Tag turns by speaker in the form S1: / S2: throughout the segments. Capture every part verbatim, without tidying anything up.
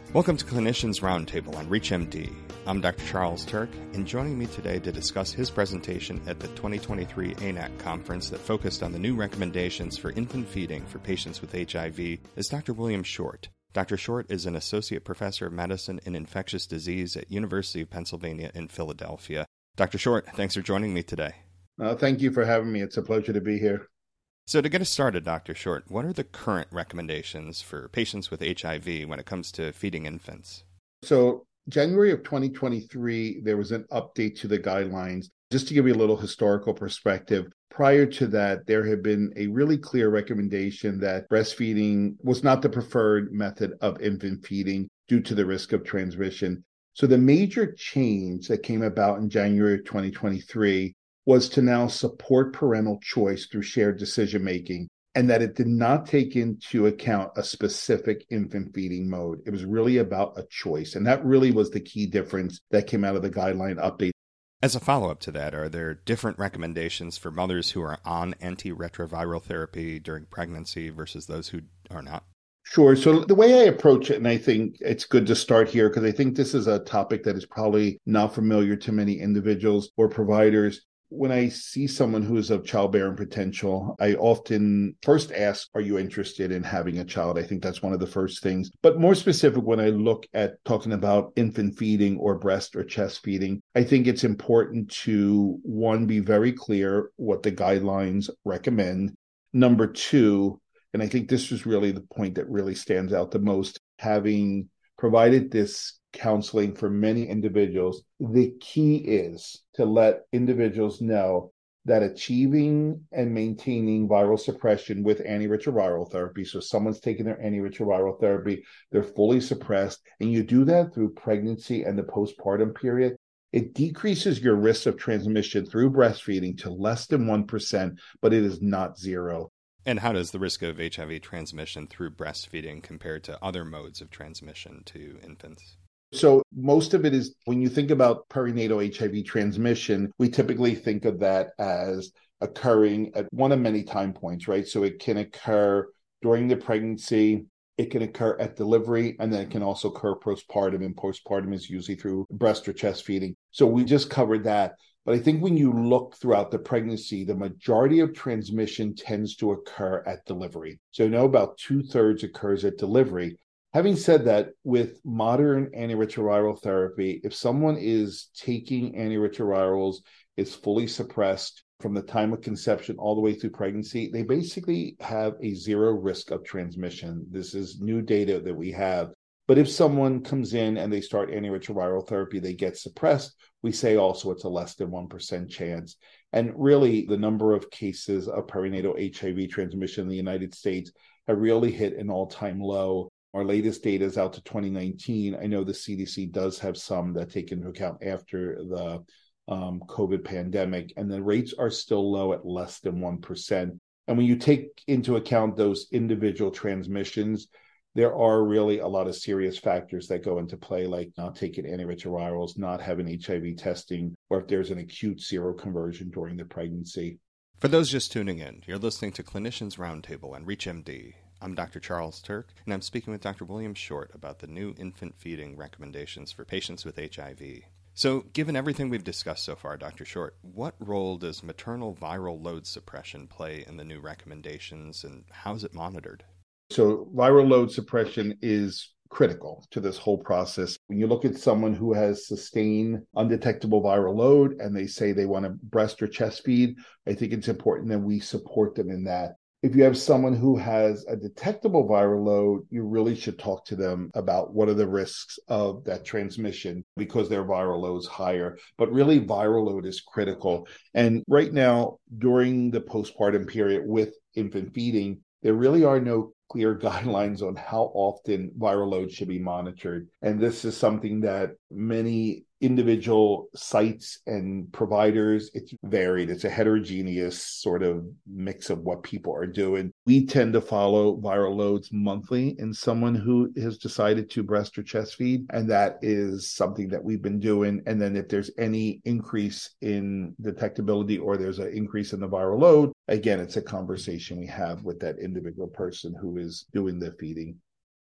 S1: Welcome to Clinicians Roundtable on ReachMD. I'm Doctor Charles Turk, and joining me today to discuss his presentation at the twenty twenty-three A N A C conference that focused on the new recommendations for infant feeding for patients with H I V is Doctor William Short. Doctor Short is an associate professor of medicine and infectious disease at University of Pennsylvania in Philadelphia. Doctor Short, thanks for joining me today.
S2: Uh, thank you for having me. It's a pleasure to be here.
S1: So to get us started, Doctor Short, what are the current recommendations for patients with H I V when it comes to feeding infants?
S2: So January of twenty twenty-three, there was an update to the guidelines. Just to give you a little historical perspective, prior to that, there had been a really clear recommendation that breastfeeding was not the preferred method of infant feeding due to the risk of transmission. So the major change that came about in January of twenty twenty-three was to now support parental choice through shared decision-making, and that it did not take into account a specific infant feeding mode. It was really about a choice, and that really was the key difference that came out of the guideline update.
S1: As a follow-up to that, are there different recommendations for mothers who are on antiretroviral therapy during pregnancy versus those who are not?
S2: Sure. So the way I approach it, and I think it's good to start here because I think this is a topic that is probably not familiar to many individuals or providers. When I see someone who is of childbearing potential, I often first ask, are you interested in having a child? I think that's one of the first things. But more specific, when I look at talking about infant feeding or breast or chest feeding, I think it's important to, one, be very clear what the guidelines recommend. Number two, and I think this is really the point that really stands out the most, having provided this counseling for many individuals, the key is to let individuals know that achieving and maintaining viral suppression with antiretroviral therapy, so someone's taking their antiretroviral therapy, they're fully suppressed, and you do that through pregnancy and the postpartum period, it decreases your risk of transmission through breastfeeding to less than one percent, but it is not zero.
S1: And how does the risk of H I V transmission through breastfeeding compare to other modes of transmission to infants?
S2: So most of it is, when you think about perinatal H I V transmission, we typically think of that as occurring at one of many time points, right? So it can occur during the pregnancy, it can occur at delivery, and then it can also occur postpartum, and postpartum is usually through breast or chest feeding. So we just covered that. But I think when you look throughout the pregnancy, the majority of transmission tends to occur at delivery. So you know about two-thirds occurs at delivery. Having said that, with modern antiretroviral therapy, if someone is taking antiretrovirals, is fully suppressed from the time of conception all the way through pregnancy, they basically have a zero risk of transmission. This is new data that we have. But if someone comes in and they start antiretroviral therapy, they get suppressed, we say also it's a less than one percent chance. And really, the number of cases of perinatal H I V transmission in the United States have really hit an all-time low. Our latest data is out to twenty nineteen. I know the C D C does have some that take into account after the um, COVID pandemic, and the rates are still low at less than one percent. And when you take into account those individual transmissions, there are really a lot of serious factors that go into play, like not taking antiretrovirals, not having H I V testing, or if there's an acute seroconversion during the pregnancy.
S1: For those just tuning in, you're listening to Clinicians Roundtable on ReachMD. I'm Doctor Charles Turk, and I'm speaking with Doctor William Short about the new infant feeding recommendations for patients with H I V. So, given everything we've discussed so far, Doctor Short, what role does maternal viral load suppression play in the new recommendations, and how is it monitored?
S2: So, viral load suppression is critical to this whole process. When you look at someone who has sustained undetectable viral load and they say they want to breast or chest feed, I think it's important that we support them in that. If you have someone who has a detectable viral load, you really should talk to them about what are the risks of that transmission because their viral load is higher. But really, viral load is critical. And right now, during the postpartum period with infant feeding, there really are no clear guidelines on how often viral load should be monitored. And this is something that many individual sites and providers, it's varied. It's a heterogeneous sort of mix of what people are doing. We tend to follow viral loads monthly in someone who has decided to breast or chest feed. And that is something that we've been doing. And then if there's any increase in detectability or there's an increase in the viral load, again, it's a conversation we have with that individual person who is doing the feeding.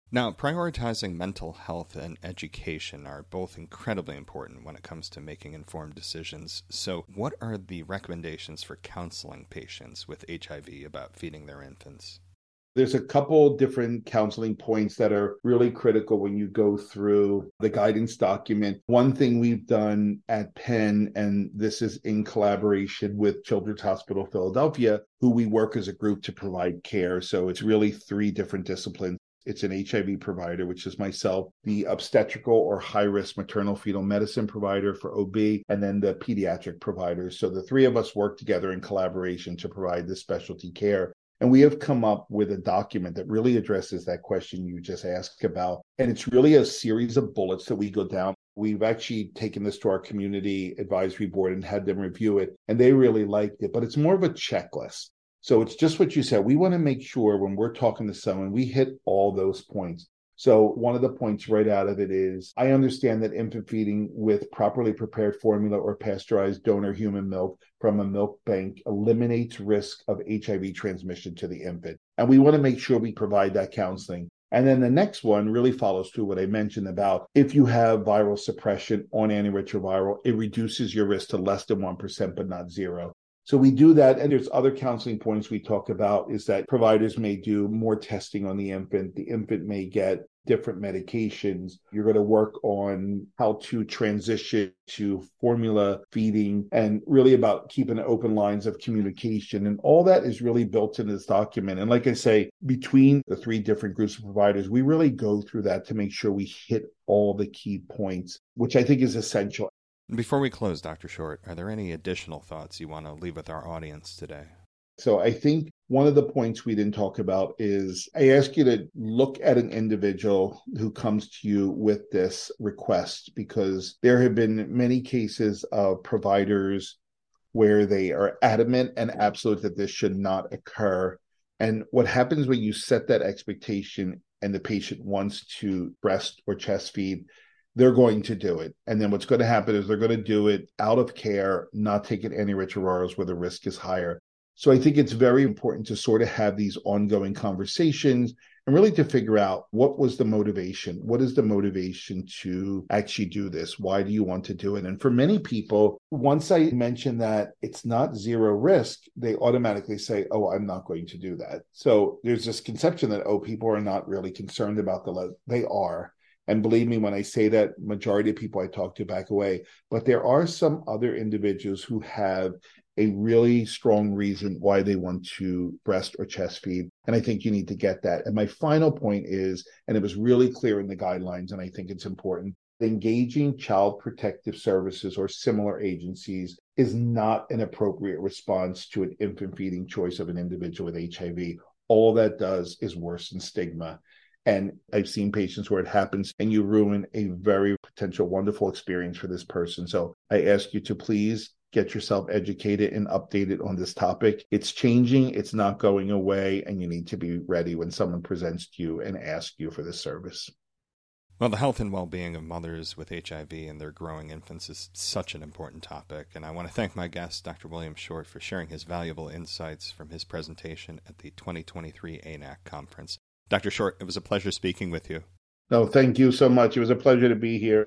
S1: Now, prioritizing mental health and education are both incredibly important when it comes to making informed decisions. So what are the recommendations for counseling patients with H I V about feeding their infants?
S2: There's a couple different counseling points that are really critical when you go through the guidance document. One thing we've done at Penn, and this is in collaboration with Children's Hospital Philadelphia, who we work as a group to provide care. So it's really three different disciplines. It's an H I V provider, which is myself, the obstetrical or high-risk maternal fetal medicine provider for O B, and then the pediatric providers. So the three of us work together in collaboration to provide this specialty care. And we have come up with a document that really addresses that question you just asked about. And it's really a series of bullets that we go down. We've actually taken this to our community advisory board and had them review it, and they really liked it. But it's more of a checklist. So it's just what you said. We want to make sure when we're talking to someone, we hit all those points. So one of the points right out of it is, I understand that infant feeding with properly prepared formula or pasteurized donor human milk from a milk bank eliminates risk of H I V transmission to the infant. And we want to make sure we provide that counseling. And then the next one really follows to what I mentioned about if you have viral suppression on antiretroviral, it reduces your risk to less than one percent, but not zero. So we do that. And there's other counseling points we talk about is that providers may do more testing on the infant. The infant may get different medications. You're going to work on how to transition to formula feeding and really about keeping open lines of communication. And all that is really built into this document. And like I say, between the three different groups of providers, we really go through that to make sure we hit all the key points, which I think is essential.
S1: Before we close, Doctor Short, are there any additional thoughts you want to leave with our audience today?
S2: So I think one of the points we didn't talk about is I ask you to look at an individual who comes to you with this request, because there have been many cases of providers where they are adamant and absolute that this should not occur. And what happens when you set that expectation and the patient wants to breast or chest feed, they're going to do it. And then what's going to happen is they're going to do it out of care, not taking antiretrovirals where the risk is higher. So I think it's very important to sort of have these ongoing conversations and really to figure out what was the motivation? What is the motivation to actually do this? Why do you want to do it? And for many people, once I mention that it's not zero risk, they automatically say, oh, I'm not going to do that. So there's this conception that, oh, people are not really concerned about the level. They are. And believe me, when I say that, majority of people I talk to back away. But there are some other individuals who have a really strong reason why they want to breast or chest feed. And I think you need to get that. And my final point is, and it was really clear in the guidelines, and I think it's important, engaging child protective services or similar agencies is not an appropriate response to an infant feeding choice of an individual with H I V. All that does is worsen stigma. And I've seen patients where it happens and you ruin a very potential wonderful experience for this person. So I ask you to please get yourself educated and updated on this topic. It's changing, it's not going away, and you need to be ready when someone presents to you and asks you for this service.
S1: Well, the health and well-being of mothers with H I V and their growing infants is such an important topic, and I want to thank my guest, Doctor William Short, for sharing his valuable insights from his presentation at the twenty twenty-three A N A C conference. Doctor Short, it was a pleasure speaking with you.
S2: No, thank you so much. It was a pleasure to be here.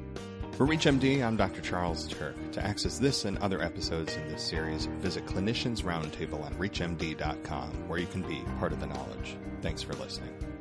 S1: For ReachMD, I'm Doctor Charles Turk. To access this and other episodes in this series, visit Clinicians Roundtable on reach M D dot com, where you can be part of the knowledge. Thanks for listening.